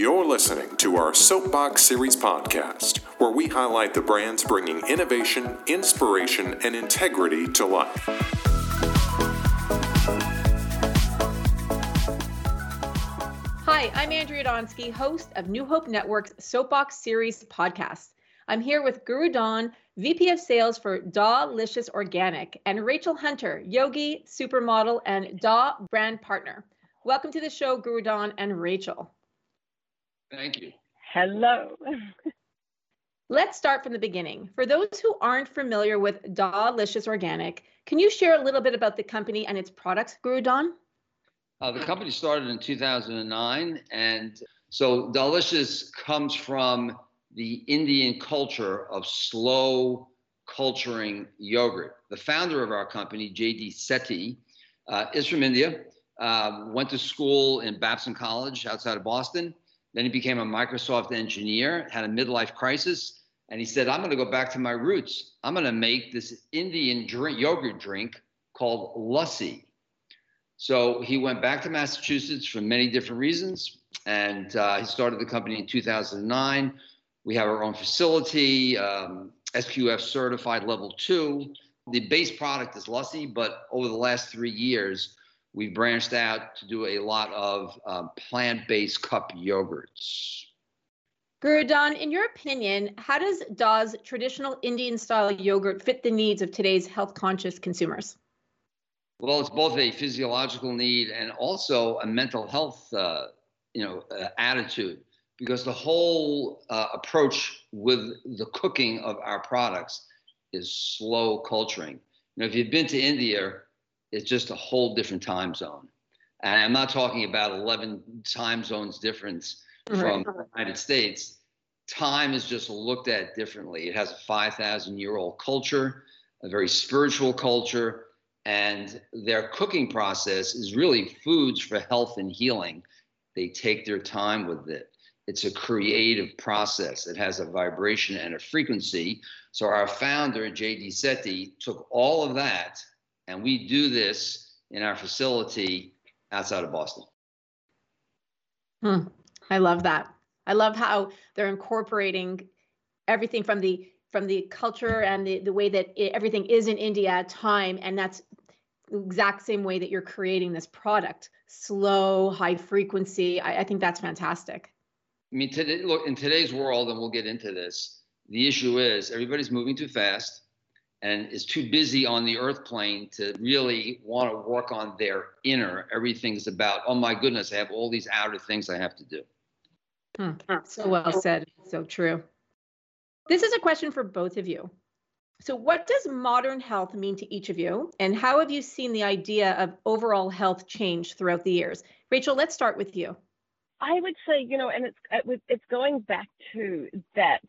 You're listening to our Soapbox Series podcast, where we highlight the brands bringing innovation, inspiration, and integrity to life. Hi, I'm Andrea Donsky, host of New Hope Network's Soapbox Series podcast. I'm here with Guru Dawn, VP of Sales for Dawlicious Organic, and Rachel Hunter, yogi, supermodel, and Daw brand partner. Welcome to the show, Guru Dawn and Rachel. Thank you. Hello. Let's start from the beginning. For those who aren't familiar with Dawlicious Organic, can you share a little bit about the company and its products, Guru Dawn? The company started in 2009, and so Dawlicious comes from the Indian culture of slow culturing yogurt. The founder of our company, J.D. Sethi, is from India, went to school in Babson College outside of Boston. Then he became a Microsoft engineer, had a midlife crisis, and he said, I'm going to go back to my roots. I'm going to make this Indian yogurt drink called lassi. So he went back to Massachusetts for many different reasons, and he started the company in 2009. We have our own facility, SQF certified level 2. The base product is lassi, but over the last 3 years, we've branched out to do a lot of plant-based cup yogurts. Guru Dawn, in your opinion, how does Daw's traditional Indian-style yogurt fit the needs of today's health-conscious consumers? Well, it's both a physiological need and also a mental health, attitude, because the whole approach with the cooking of our products is slow culturing. If you've been to India, it's just a whole different time zone. And I'm not talking about 11 time zones difference from the United States. Time is just looked at differently. It has a 5,000-year-old culture, a very spiritual culture, and their cooking process is really foods for health and healing. They take their time with it. It's a creative process. It has a vibration and a frequency. So our founder, J.D. Sethi, took all of that, and we do this in our facility outside of Boston. I love that. I love how they're incorporating everything from the culture and the way that everything is in India at time, and that's the exact same way that you're creating this product. Slow, high frequency. I think that's fantastic. I mean, look, in today's world, and we'll get into this, the issue is everybody's moving too fast and is too busy on the earth plane to really want to work on their inner. Everything's about, oh my goodness, I have all these outer things I have to do. So well said. So true. This is a question for both of you. So what does modern health mean to each of you? And how have you seen the idea of overall health change throughout the years? Rachel, let's start with you. I would say, and it's going back to that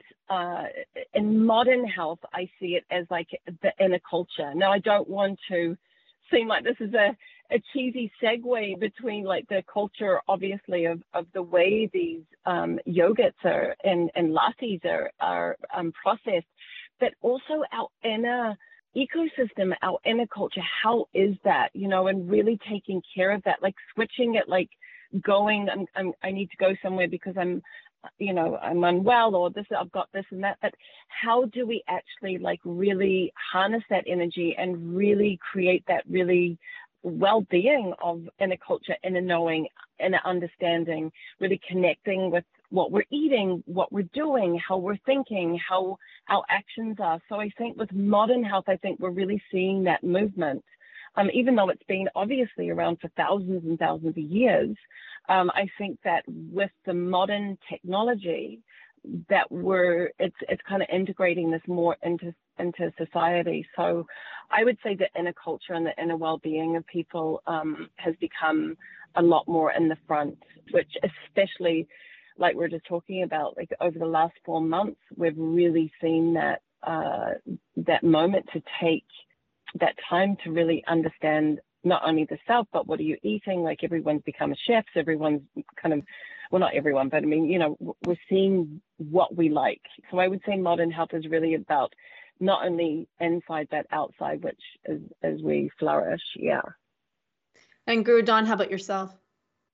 in modern health, I see it as like the inner culture. Now, I don't want to seem like this is a cheesy segue between like the culture, obviously, of the way these yogurts are and lassis are processed, but also our inner ecosystem, our inner culture. How is that, and really taking care of that, like switching it, like going, I need to go somewhere because I'm unwell, or I've got this and that. But how do we actually like really harness that energy and really create that really well-being of inner culture, inner knowing, inner understanding, really connecting with what we're eating, what we're doing, how we're thinking, how our actions are. So I think with modern health, I think we're really seeing that movement. Even though it's been obviously around for thousands and thousands of years, I think that with the modern technology, that it's kind of integrating this more into society. So I would say the inner culture and the inner well-being of people has become a lot more in the front, which especially like we're just talking about, like over the last 4 months, we've really seen that that moment to take that time to really understand not only the self, but what are you eating? Like everyone's become chefs, everyone's kind of, well, not everyone, but I mean, we're seeing what we like. So I would say modern health is really about not only inside, but outside, which is as we flourish. Yeah. And Guru Dawn, how about yourself?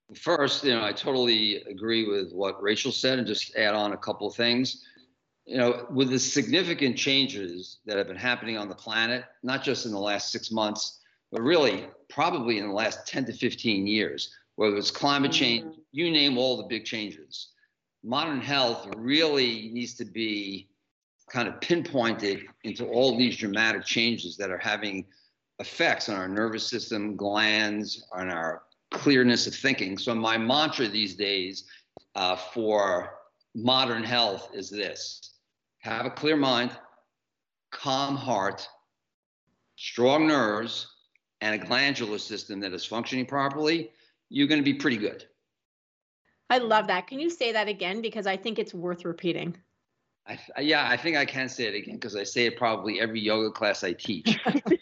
First, I totally agree with what Rachel said, and just add on a couple of things. With the significant changes that have been happening on the planet, not just in the last 6 months, but really probably in the last 10 to 15 years, whether it's climate change, you name all the big changes. Modern health really needs to be kind of pinpointed into all these dramatic changes that are having effects on our nervous system, glands, on our clearness of thinking. So my mantra these days for modern health is this: have a clear mind, calm heart, strong nerves, and a glandular system that is functioning properly. You're going to be pretty good. I love that. Can you say that again? Because I think it's worth repeating. I think I can say it again because I say it probably every yoga class I teach.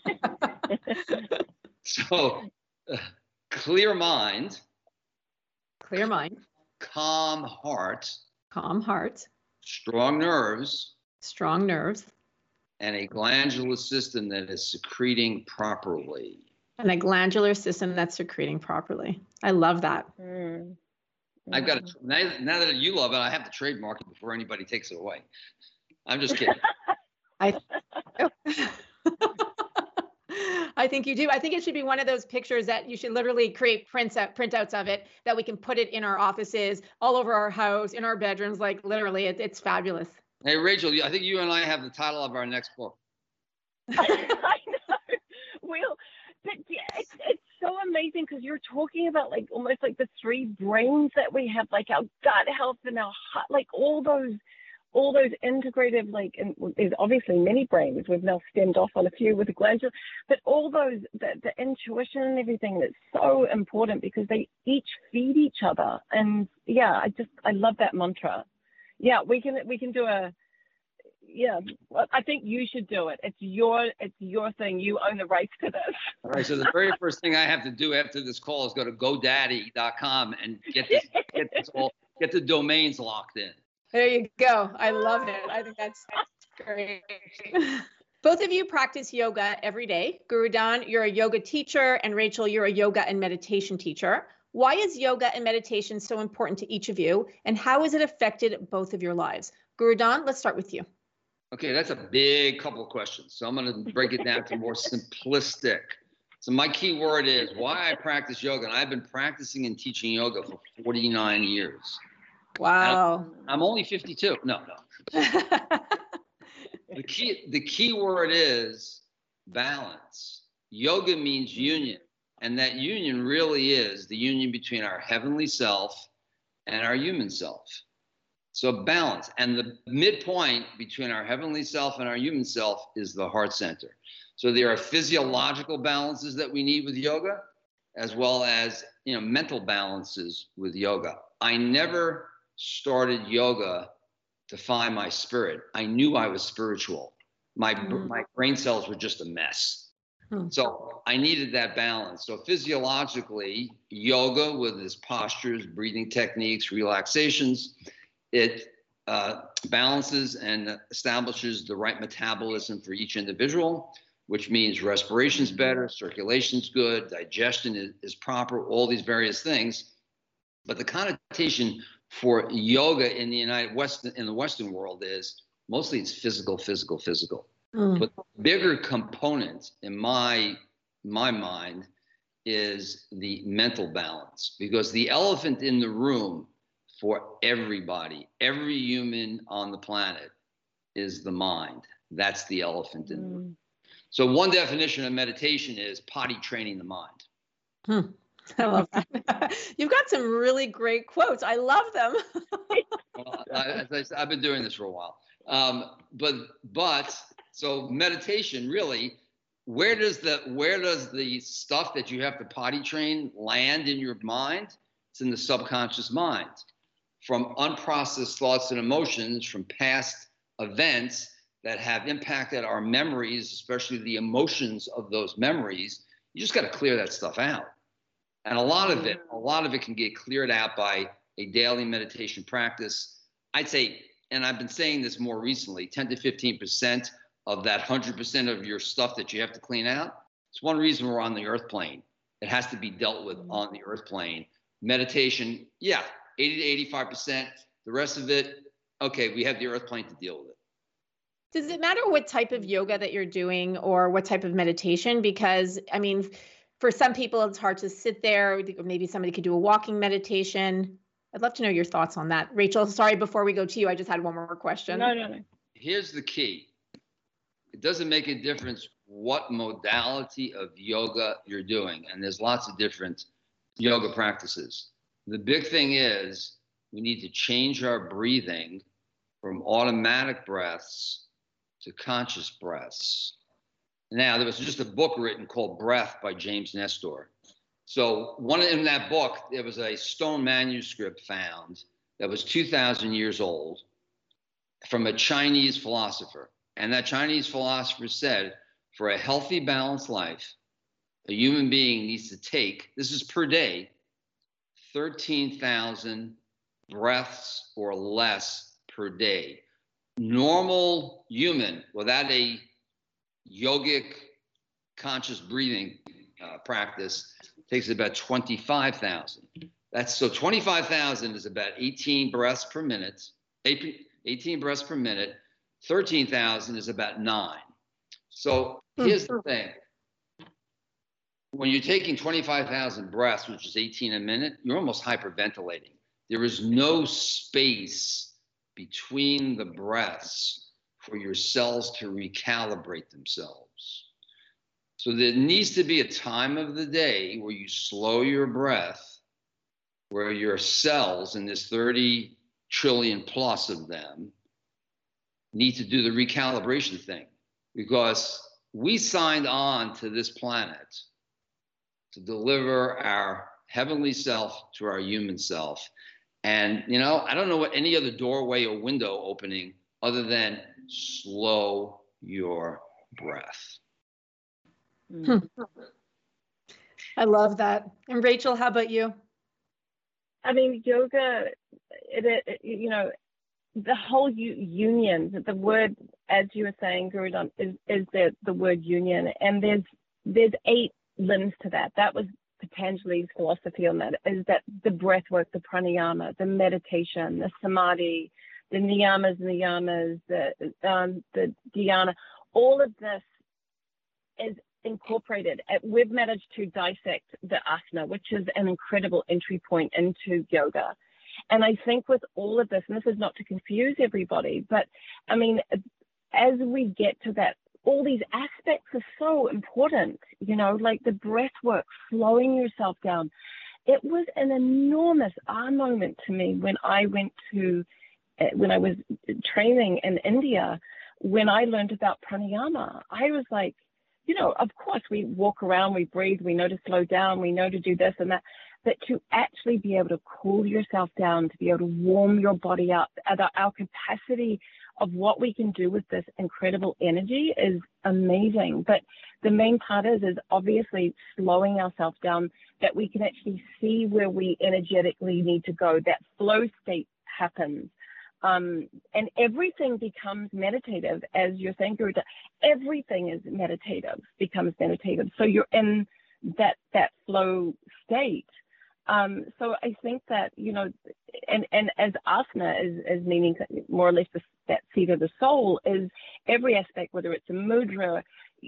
So, clear mind, calm heart, strong nerves, and a glandular system that is secreting properly. I love that. I've got to, now that you love it, I have to trademark it before anybody takes it away. I'm just kidding. I think you do. I think it should be one of those pictures that you should literally create printouts of it, that we can put it in our offices, all over our house, in our bedrooms. Like literally, it's fabulous. Hey, Rachel, I think you and I have the title of our next book. I know. But yeah, it's so amazing because you're talking about like almost like the three brains that we have, like our gut health and our heart, like all those integrative, like, and there's obviously many brains. We've now stemmed off on a few with the glandular, but all those, the intuition and everything, that's so important because they each feed each other. And yeah, I love that mantra. Yeah, we can do I think you should do it. It's your thing. You own the rights to this. All right. So the very first thing I have to do after this call is go to GoDaddy.com and get the domains locked in. There you go. I love it. I think that's great. Both of you practice yoga every day. Guru Don, you're a yoga teacher, and Rachel, you're a yoga and meditation teacher. Why is yoga and meditation so important to each of you, and how has it affected both of your lives? Guru Don, let's start with you. Okay, that's a big couple of questions. So I'm going to break it down to more simplistic. So my key word is why I practice yoga, and I've been practicing and teaching yoga for 49 years. Wow. I'm only 52. No. The key word is balance. Yoga means union, and that union really is the union between our heavenly self and our human self. So balance, and the midpoint between our heavenly self and our human self is the heart center. So there are physiological balances that we need with yoga, as well as mental balances with yoga. I never started yoga to find my spirit. I knew I was spiritual. My brain cells were just a mess. So I needed that balance. So physiologically, yoga with its postures, breathing techniques, relaxations, it balances and establishes the right metabolism for each individual, which means respiration's better, circulation's good, digestion is proper, all these various things. But the connotation for yoga in the Western world is mostly it's physical. But the bigger component in my mind is the mental balance, because the elephant in the room for everybody, every human on the planet, is the mind. That's the elephant in the room. So one definition of meditation is potty training the mind. I love that. You've got some really great quotes. I love them. Well, as I said, I've been doing this for a while. But so meditation really, where does the stuff that you have to potty train land in your mind? It's in the subconscious mind. From unprocessed thoughts and emotions from past events that have impacted our memories, especially the emotions of those memories, you just got to clear that stuff out. And a lot of it can get cleared out by a daily meditation practice. I'd say, and I've been saying this more recently, 10 to 15% of that 100% of your stuff that you have to clean out. It's one reason we're on the earth plane. It has to be dealt with on the earth plane Meditation, yeah, 80 to 85%. The rest of it, okay, we have the earth plane to deal with it. Does it matter what type of yoga that you're doing or what type of meditation? Because, I mean, for some people, it's hard to sit there. Maybe somebody could do a walking meditation. I'd love to know your thoughts on that. Rachel, sorry, before we go to you, I just had one more question. No. Here's the key. It doesn't make a difference what modality of yoga you're doing. And there's lots of different yoga practices. The big thing is we need to change our breathing from automatic breaths to conscious breaths. Now, there was just a book written called Breath by James Nestor. So in that book, there was a stone manuscript found that was 2,000 years old from a Chinese philosopher. And that Chinese philosopher said, for a healthy, balanced life, a human being needs to take, this is per day, 13,000 breaths or less per day. Normal human without a yogic conscious breathing practice takes about 25,000. So 25,000 is about 18 breaths per minute. 18 breaths per minute. 13,000 is about 9. So here's the thing. When you're taking 25,000 breaths, which is 18 a minute, you're almost hyperventilating. There is no space between the breaths for your cells to recalibrate themselves. So there needs to be a time of the day where you slow your breath, where your cells, and there's 30 trillion plus of them, need to do the recalibration thing, because we signed on to this planet to deliver our heavenly self to our human self. And, I don't know what any other doorway or window opening other than slow your breath. I love that. And Rachel, how about you? I mean, yoga, the whole union, the word, as you were saying, Gurudon, is the word union. And there's 8 limbs to that. That was Patanjali's philosophy on that, is that the breath work, the pranayama, the meditation, the samadhi, the niyamas and the yamas, the dhyana, all of this is incorporated. We've managed to dissect the asana, which is an incredible entry point into yoga. And I think with all of this, and this is not to confuse everybody, but I mean, as we get to that, all these aspects are so important, like the breath work, slowing yourself down. It was an enormous moment to me when I was training in India, when I learned about pranayama. I was like, of course we walk around, we breathe, we know to slow down, we know to do this and that, but to actually be able to cool yourself down, to be able to warm your body up, our capacity of what we can do with this incredible energy is amazing. But the main part is obviously slowing ourselves down, that we can actually see where we energetically need to go. That flow state happens. And everything becomes meditative, as you're saying, Guru. Everything is meditative, becomes meditative. So you're in that flow state. So I think that, and as asana is meaning more or less that seat of the soul, is every aspect, whether it's a mudra,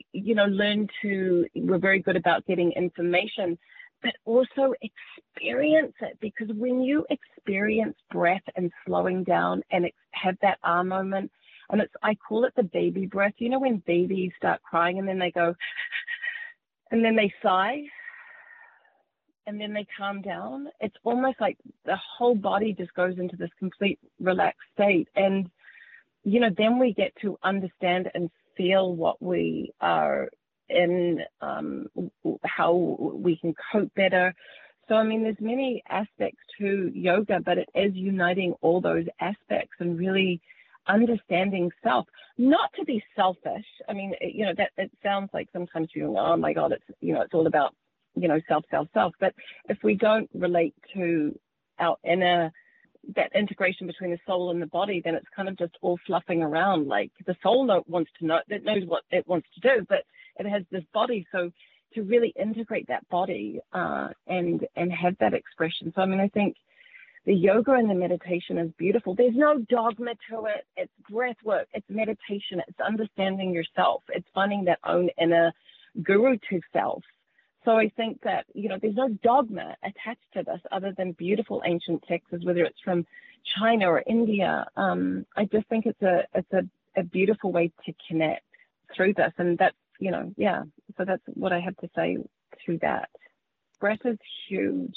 we're very good about getting information, but also experience it, because when you experience breath and slowing down and have that moment, and I call it the baby breath. When babies start crying and then they go, and then they sigh, and then they calm down. It's almost like the whole body just goes into this complete relaxed state. And, then we get to understand and feel what we are in, how we can cope better. So, I mean, there's many aspects to yoga, but it is uniting all those aspects and really understanding self, not to be selfish. I mean, that it sounds like sometimes you go, oh my God, it's all about, self. But if we don't relate to our inner, that integration between the soul and the body, then it's kind of just all fluffing around. Like the soul knows what it wants to do, but it has this body. So to really integrate that body and have that expression. So I mean, I think the yoga and the meditation is beautiful. There's no dogma to it. It's breath work. It's meditation. It's understanding yourself. It's finding that own inner guru to self. So I think that, you know, there's no dogma attached to this other than beautiful ancient texts, whether it's from China or India. I just think it's a beautiful way to connect through this. And that's, you know, yeah. So that's what I have to say to that. Breath is huge.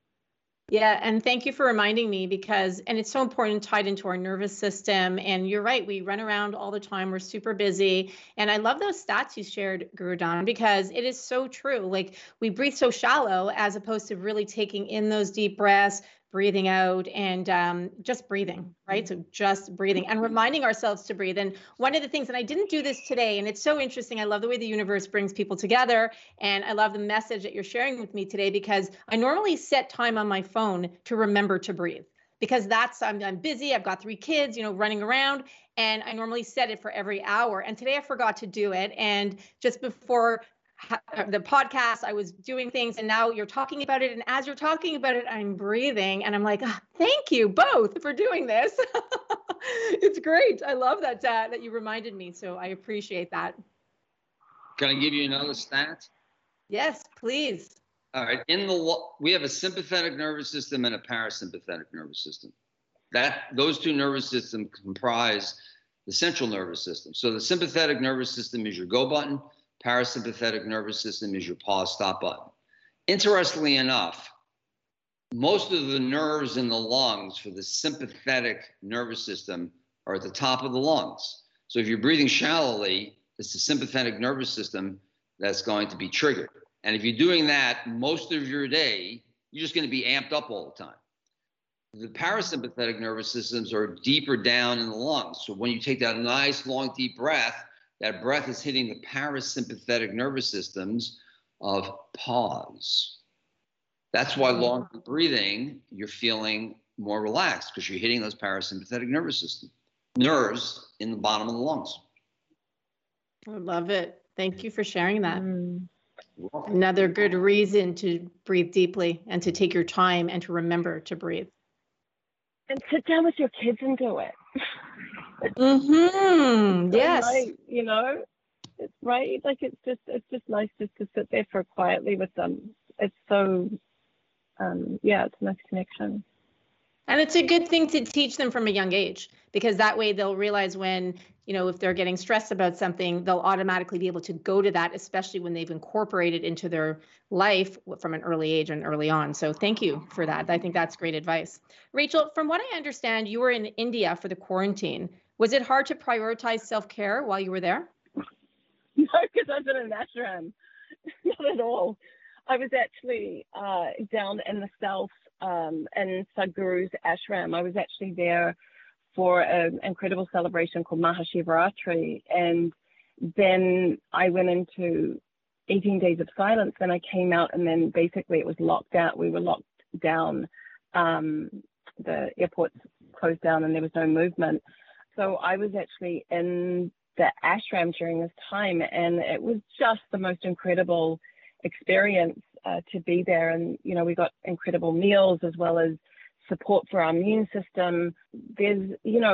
Yeah, and thank you for reminding me and it's so important, tied into our nervous system. And you're right, we run around all the time. We're super busy. And I love those stats you shared, Guru Don, because it is so true. Like, we breathe so shallow as opposed to really taking in those deep breaths, breathing out, and just breathing, right? So just breathing and reminding ourselves to breathe. And one of the things, and I didn't do this today, and it's so interesting. I love the way the universe brings people together. And I love the message that you're sharing with me today, because I normally set time on my phone to remember to breathe, because I'm busy. I've got 3 kids, you know, running around, and I normally set it for every hour. And today I forgot to do it. And just before the podcast, I was doing things, and now you're talking about it. And as you're talking about it, I'm breathing, and I'm like, thank you both for doing this. It's great. I love that you reminded me. So I appreciate that. Can I give you another stat? Yes, please. All right. We have a sympathetic nervous system and a parasympathetic nervous system. Those 2 nervous systems comprise the central nervous system. So the sympathetic nervous system is your go button. Parasympathetic nervous system is your pause stop button. Interestingly enough, most of the nerves in the lungs for the sympathetic nervous system are at the top of the lungs. So if you're breathing shallowly, it's the sympathetic nervous system that's going to be triggered. And if you're doing that most of your day, you're just going to be amped up all the time. The parasympathetic nervous systems are deeper down in the lungs. So when you take that nice, long, deep breath, that breath is hitting the parasympathetic nervous systems of pause. That's why long breathing, you're feeling more relaxed, because you're hitting those parasympathetic nervous system nerves in the bottom of the lungs. I love it. Thank you for sharing that. Another good reason to breathe deeply and to take your time and to remember to breathe. And sit down with your kids and do it. Yes. Right, you know, it's right. Like, it's just nice just to sit there for quietly with them. It's so, it's a nice connection. And it's a good thing to teach them from a young age, because that way they'll realize when, you know, if they're getting stressed about something, they'll automatically be able to go to that, especially when they've incorporated into their life from an early age and early on. So thank you for that. I think that's great advice. Rachel, from what I understand, you were in India for the quarantine. Was it hard to prioritize self-care while you were there? No, because I've been in an ashram. Not at all. I was actually down in the south in Sadhguru's ashram. I was actually there for an incredible celebration called Mahashivaratri. And then I went into 18 days of silence. Then I came out, and then basically it was locked out. We were locked down. The airports closed down and there was no movement. So I was actually in the ashram during this time, and it was just the most incredible experience to be there. And, you know, we got incredible meals as well as support for our immune system. There's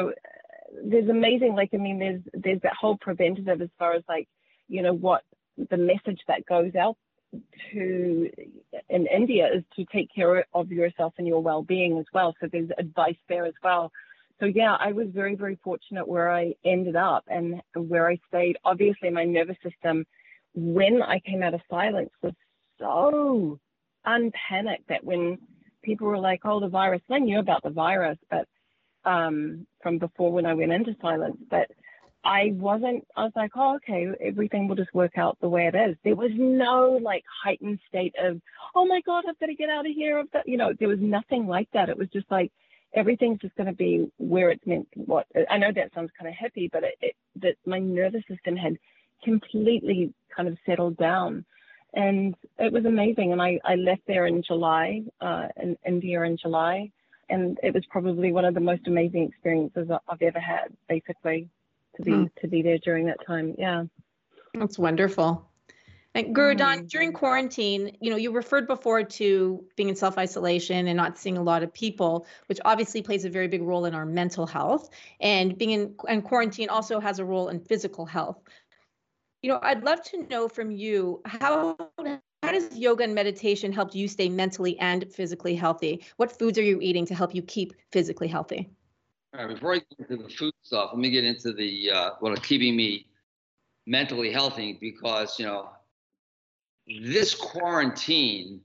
amazing, like, I mean, there's that whole preventative as far as, like, you know, what the message that goes out to in India is to take care of yourself and your well-being as well. So there's advice there as well. So yeah, I was very, very fortunate where I ended up and where I stayed. Obviously, my nervous system, when I came out of silence, was so unpanicked that when people were like, oh, the virus, I knew about the virus, but from before when I went into silence, but I was like, oh, okay, everything will just work out the way it is. There was no like heightened state of, oh my God, I've got to get out of here. You know, there was nothing like that. It was just like, everything's just going to be where it's meant. What I know that sounds kind of hippie, but that my nervous system had completely kind of settled down, and it was amazing. And I left there in July, in India in July, and it was probably one of the most amazing experiences I've ever had, basically, to be there during that time. Yeah, that's wonderful. And Gurudon, during quarantine, you referred before to being in self-isolation and not seeing a lot of people, which obviously plays a very big role in our mental health. And being in quarantine also has a role in physical health. I'd love to know from you, how does yoga and meditation help you stay mentally and physically healthy? What foods are you eating to help you keep physically healthy? All right, before I get into the food stuff, let me get into the what is keeping me mentally healthy, because this quarantine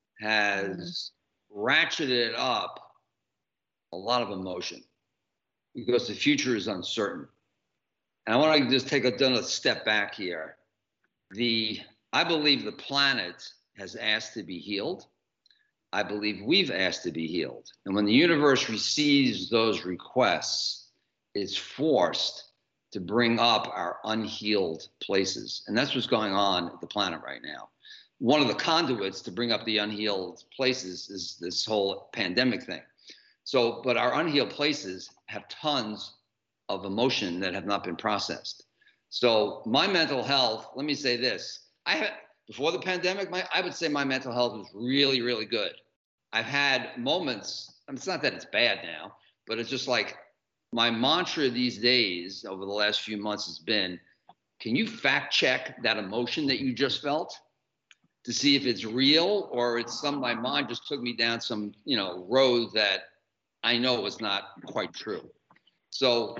has ratcheted up a lot of emotion because the future is uncertain. And I want to just take a step back here. I believe the planet has asked to be healed. I believe we've asked to be healed. And when the universe receives those requests, it's forced to bring up our unhealed places. And that's what's going on at the planet right now. One of the conduits to bring up the unhealed places is this whole pandemic thing. But our unhealed places have tons of emotion that have not been processed. So my mental health, let me say this. Before the pandemic, I would say my mental health was really, really good. I've had moments, it's not that it's bad now, but it's just like, my mantra these days over the last few months has been, can you fact check that emotion that you just felt to see if it's real or it's my mind just took me down some, road that I know was not quite true. So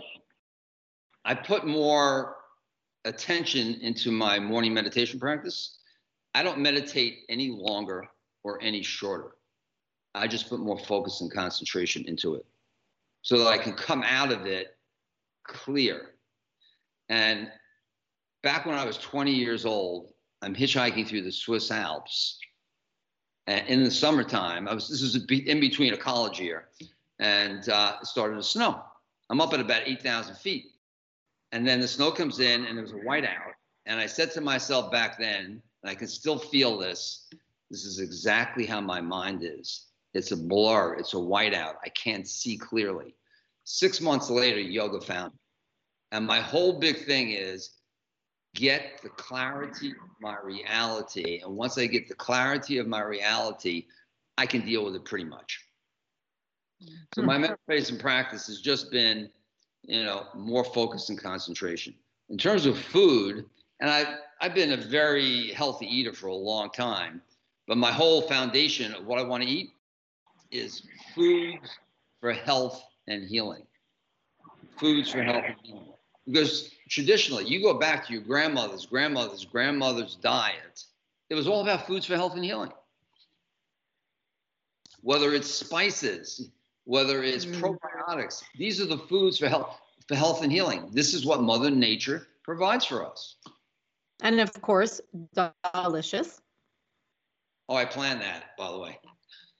I put more attention into my morning meditation practice. I don't meditate any longer or any shorter. I just put more focus and concentration into it, so that I can come out of it clear. And back when I was 20 years old, I'm hitchhiking through the Swiss Alps. And in the summertime, this was in between a college year, and it started to snow. I'm up at about 8,000 feet. And then the snow comes in and there was a whiteout. And I said to myself back then, and I can still feel this is exactly how my mind is. It's a blur. It's a whiteout. I can't see clearly. 6 months later, yoga found me. And my whole big thing is get the clarity of my reality. And once I get the clarity of my reality, I can deal with it pretty much. So my meditation practice has just been, more focus and concentration. In terms of food, and I've been a very healthy eater for a long time, but my whole foundation of what I want to eat is foods for health and healing. Foods for health and healing. Because traditionally, you go back to your grandmother's diet, it was all about foods for health and healing. Whether it's spices, whether it's probiotics, these are the foods for health and healing. This is what Mother Nature provides for us. And of course, delicious. Oh, I planned that, by the way.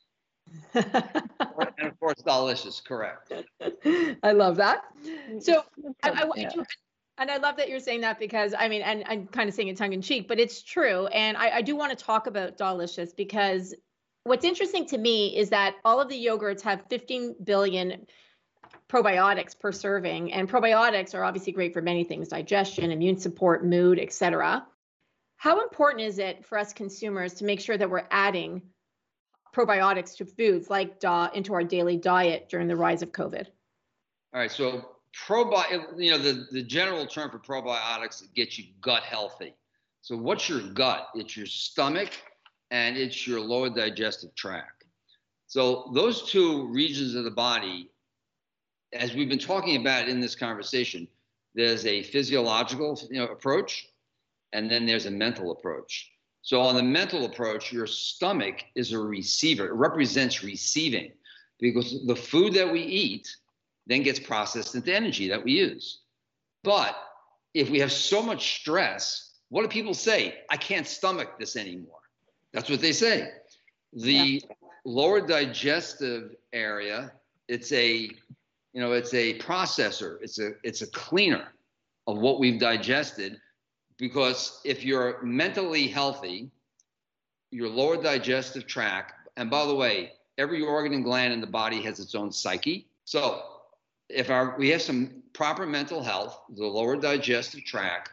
And of course, delicious, correct. I love that. So I want you, and I love that you're saying that, because and I'm kind of saying it tongue in cheek, but it's true. And I do want to talk about delicious, because what's interesting to me is that all of the yogurts have 15 billion probiotics per serving, and probiotics are obviously great for many things: digestion, immune support, mood, etc. How important is it for us consumers to make sure that we're adding probiotics to foods like into our daily diet during the rise of COVID? All right, so the general term for probiotics gets you gut healthy. So what's your gut? It's your stomach and it's your lower digestive tract. So those two regions of the body, as we've been talking about in this conversation, there's a physiological approach, and then there's a mental approach. So on the mental approach, your stomach is a receiver. It represents receiving, because the food that we eat then gets processed into energy that we use. But if we have so much stress, what do people say? I can't stomach this anymore. That's what they say. The lower digestive area, it's a processor. It's a cleaner of what we've digested. Because if you're mentally healthy, your lower digestive tract, and by the way, every organ and gland in the body has its own psyche. So if we have some proper mental health, the lower digestive tract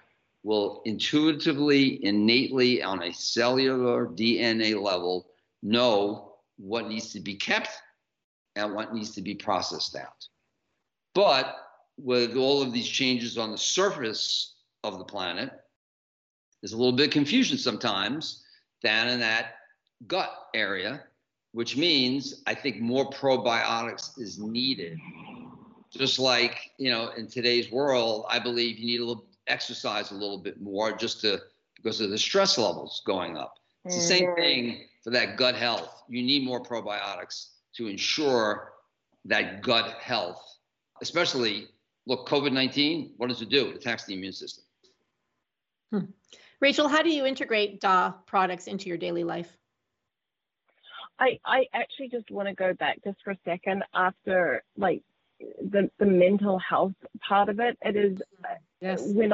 will intuitively, innately, on a cellular DNA level, know what needs to be kept and what needs to be processed out. But with all of these changes on the surface of the planet, there's a little bit of confusion sometimes down in that gut area, which means I think more probiotics is needed. Just like, in today's world, I believe you need a little exercise a little bit more because of the stress levels going up. It's the same thing for that gut health. You need more probiotics to ensure that gut health, especially, look, COVID-19, what does it do? It attacks the immune system. Rachel, how do you integrate DAW products into your daily life? I actually just want to go back just for a second after like the mental health part of it. It is when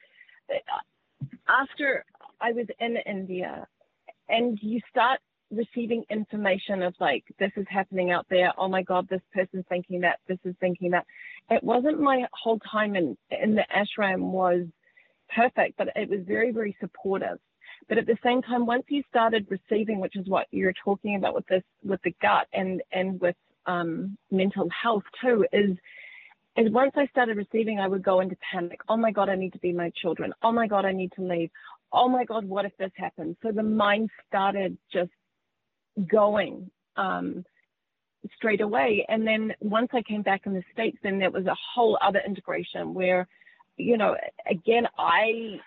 after I was in India and you start receiving information of like, this is happening out there. Oh my God, this person's thinking that, this is thinking that. It wasn't my whole time in the ashram was perfect, but it was very, very supportive. But at the same time, once you started receiving, which is what you're talking about with the gut and with mental health too, is once I started receiving, I would go into panic. Oh my God, I need to be my children. Oh my God, I need to leave. Oh my God, what if this happens? So the mind started just going straight away. And then once I came back in the States, then there was a whole other integration where, again, I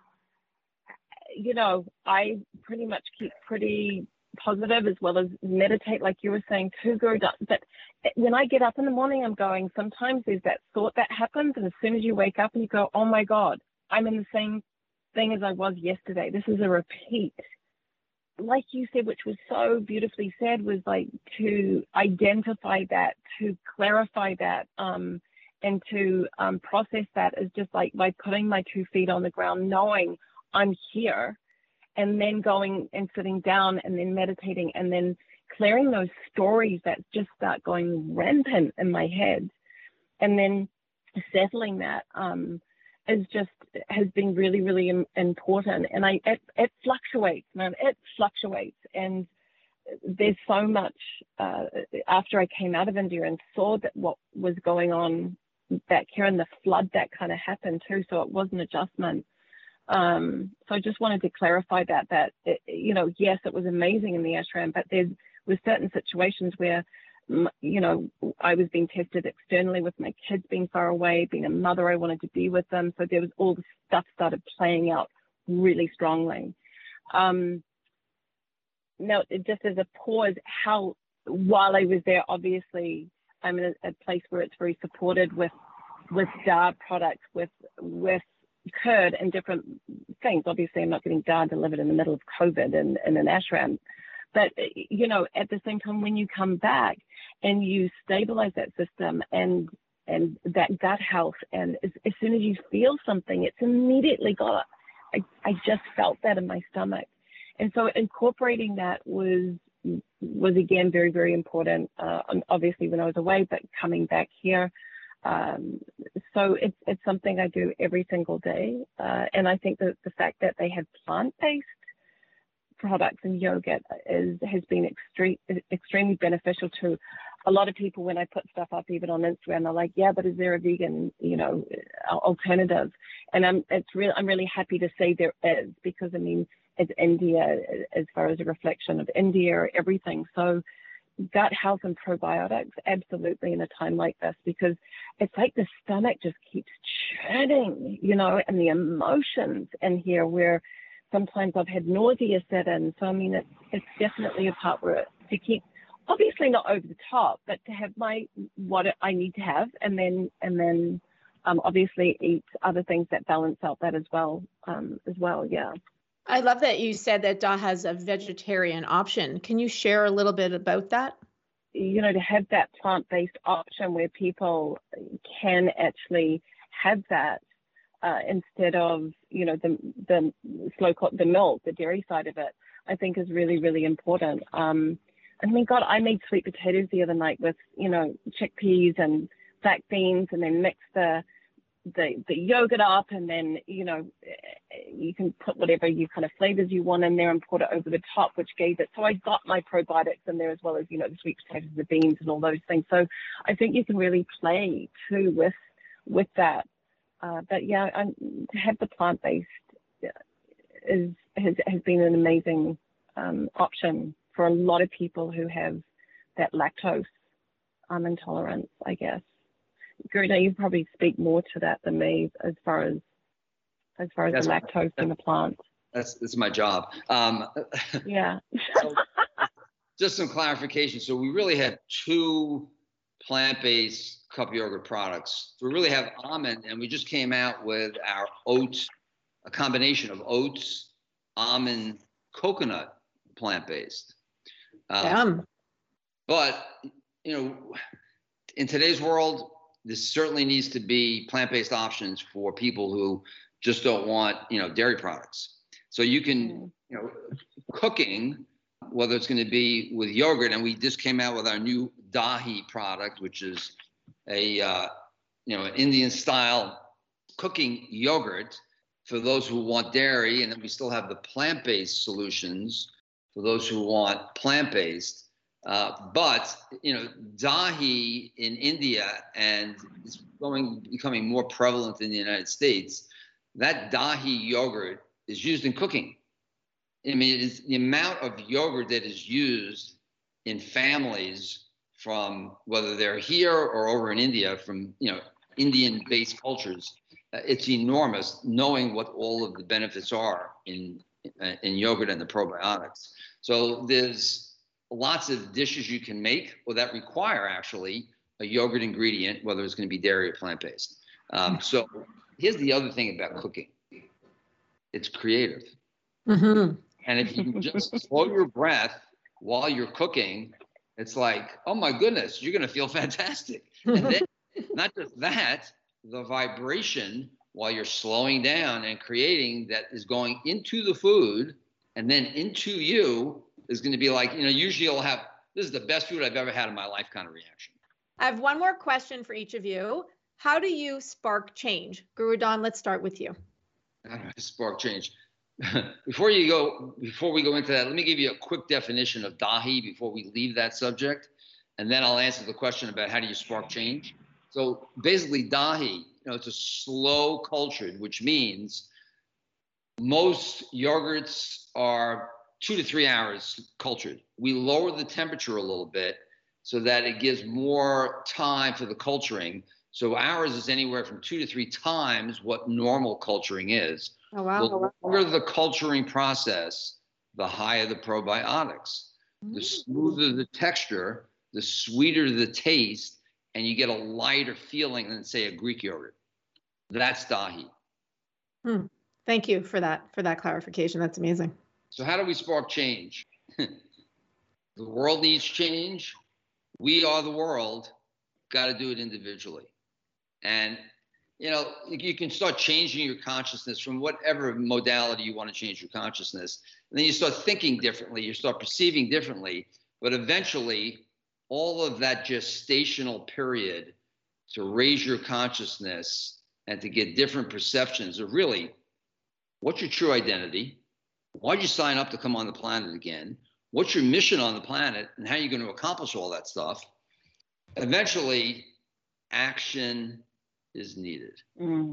pretty much keep pretty positive as well as meditate, like you were saying too, Guru. But when I get up in the morning, I'm going, sometimes there's that thought that happens. And as soon as you wake up and you go, oh my God, I'm in the same thing as I was yesterday. This is a repeat. Like you said, which was so beautifully said, was like to identify that, to clarify that, and to process that is just like by putting my 2 feet on the ground, knowing I'm here, and then going and sitting down and then meditating and then clearing those stories that just start going rampant in my head, and then settling that has been really, really important. And it fluctuates, man. It fluctuates. And there's so much after I came out of India and saw that what was going on back here and the flood that kind of happened too. So it was an adjustment. So I just wanted to clarify that yes, it was amazing in the ashram, but there were certain situations where, I was being tested externally with my kids being far away, being a mother, I wanted to be with them. So there was all the stuff started playing out really strongly. Now, just as a pause, while I was there, obviously I'm in a place where it's very supported with DAR products, with curd and different things. Obviously, I'm not getting DAR delivered in the middle of COVID in an ashram. But, at the same time, when you come back and you stabilize that system and that gut health, and as soon as you feel something, it's immediately got, I just felt that in my stomach. And so incorporating that was again, very, very important, obviously when I was away, but coming back here. So it's something I do every single day. And I think that the fact that they have plant-based products and yogurt has been extremely beneficial to a lot of people. When I put stuff up even on Instagram, they're like, yeah, but is there a vegan, alternative? And I'm really happy to say there is, because I mean, it's India as far as a reflection of India, everything. So gut health and probiotics, absolutely, in a time like this, because it's like the stomach just keeps churning, and the emotions in here where sometimes I've had nausea set in. So, I mean, it's definitely a part where to keep, obviously not over the top, but to have what I need to have, and then obviously eat other things that balance out that as well, yeah. I love that you said that DAW has a vegetarian option. Can you share a little bit about that? To have that plant-based option where people can actually have that instead of, the milk, the dairy side of it, I think is really, really important. I mean, God, I made sweet potatoes the other night with, chickpeas and black beans, and then mix the yogurt up, and then, you can put whatever you kind of flavors you want in there and put it over the top, which gave it. So I got my probiotics in there as well as, you know, the sweet potatoes, the beans and all those things. So I think you can really play too with that. But yeah, to have the plant-based has been an amazing option for a lot of people who have that lactose intolerance, I guess. Garuda, you probably speak more to that than me as far as the lactose in the plant. That's my job. Yeah. So just some clarification. So we really have two plant-based cup yogurt products. We really have almond, and we just came out with our oats, a combination of oats, almond, coconut, plant-based. But, you know, in today's world, there certainly needs to be plant-based options for people who just don't want, you know, dairy products. So you can, you know, cooking, whether it's going to be with yogurt, and we just came out with our new Dahi product, which is a, you know, an Indian style cooking yogurt for those who want dairy. And then we still have the plant-based solutions for those who want plant-based. But, you know, Dahi in India, and it's becoming more prevalent in the United States, that Dahi yogurt is used in cooking. I mean, it's the amount of yogurt that is used in families from whether they're here or over in India, from, you know, Indian-based cultures. It's enormous, knowing what all of the benefits are in yogurt and the probiotics. So there's lots of dishes you can make, or that require actually a yogurt ingredient, whether it's going to be dairy or plant-based. So here's the other thing about cooking. It's creative. Mm-hmm. And if you can just slow your breath while you're cooking, it's like, oh my goodness, you're going to feel fantastic. And then not just that, the vibration while you're slowing down and creating that is going into the food and then into you is going to be like, you know, usually you'll have, this is the best food I've ever had in my life kind of reaction. I have one more question for each of you. How do you spark change? Guru Don, let's start with you. How do I spark change? Before we go into that, let me give you a quick definition of Dahi before we leave that subject. And then I'll answer the question about how do you spark change. So basically Dahi, you know, it's a slow cultured, which means most yogurts are 2 to 3 hours cultured. We lower the temperature a little bit so that it gives more time for the culturing. So ours is anywhere from 2 to 3 times what normal culturing is. Oh, wow. The longer the culturing process, the higher the probiotics. The smoother the texture, the sweeter the taste, and you get a lighter feeling than, say, a Greek yogurt. That's Dahi. Thank you for that clarification. That's amazing. So how do we spark change? The world needs change. We are the world. Got to do it individually. And, you know, you can start changing your consciousness from whatever modality you want to change your consciousness. And then you start thinking differently. You start perceiving differently. But eventually, all of that gestational period to raise your consciousness and to get different perceptions of really, what's your true identity? Why'd you sign up to come on the planet again? What's your mission on the planet? And how are you going to accomplish all that stuff? Eventually, action is needed. And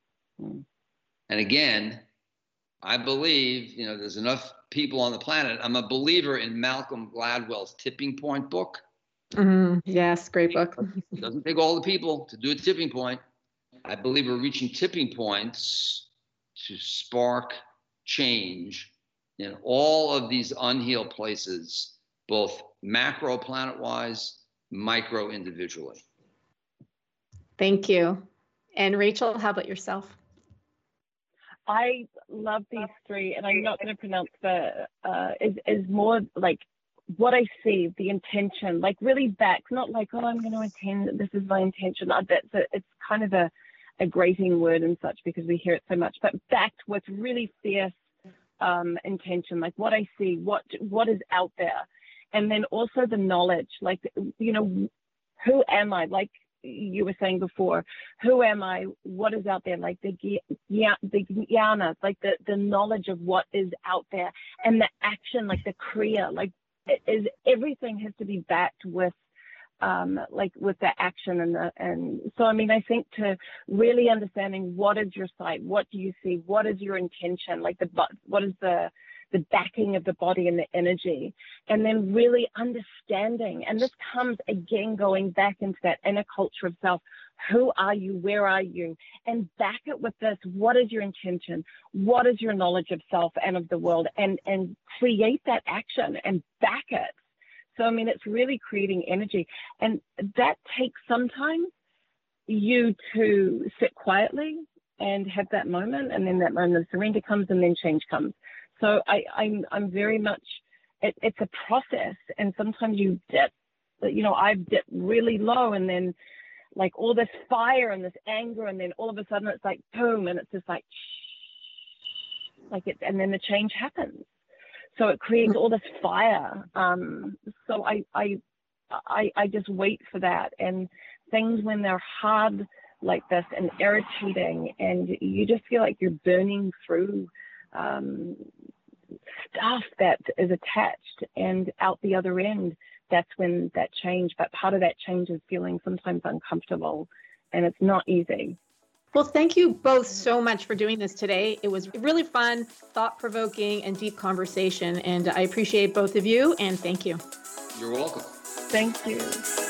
again, I believe, you know, there's enough people on the planet. I'm a believer in Malcolm Gladwell's Tipping Point book. Yes, great book. It doesn't take all the people to do a tipping point. I believe we're reaching tipping points to spark change in all of these unhealed places, both macro planet-wise, micro individually. Thank you. And Rachel, how about yourself? I love these three, and I'm not going to pronounce the, is more like what I see, the intention, like really back, not like, oh, I'm going to intend, this is my intention. It's kind of a grating word and such because we hear it so much, but backed with really fierce intention, like what I see, what is out there. And then also the knowledge, like, you know, who am I? Like, you were saying before, who am I? What is out there? Like the jnana, like the knowledge of what is out there, and the action, like the kriya, like everything has to be backed with with the action and so I mean, I think to really understanding what is your sight, what do you see, what is your intention, like what is the backing of the body and the energy, and then really understanding. And this comes again going back into that inner culture of self. Who are you? Where are you? And back it with this: what is your intention? What is your knowledge of self and of the world? And create that action and back it. So I mean, it's really creating energy, and that takes sometimes you to sit quietly and have that moment, and then that moment of surrender comes, and then change comes. So I'm very much, it's a process, and sometimes you dip, I've dipped really low, and then like all this fire and this anger, and then all of a sudden it's like boom, and it's just like and then the change happens. So it creates all this fire. So I just wait for that, and things when they're hard like this and irritating, and you just feel like you're burning through stuff that is attached, and out the other end, that's when that change. But part of that change is feeling sometimes uncomfortable, and it's not easy. Well, thank you both so much for doing this today. It was really fun, thought-provoking, and deep conversation, and I appreciate both of you, and thank you. You're welcome. Thank you.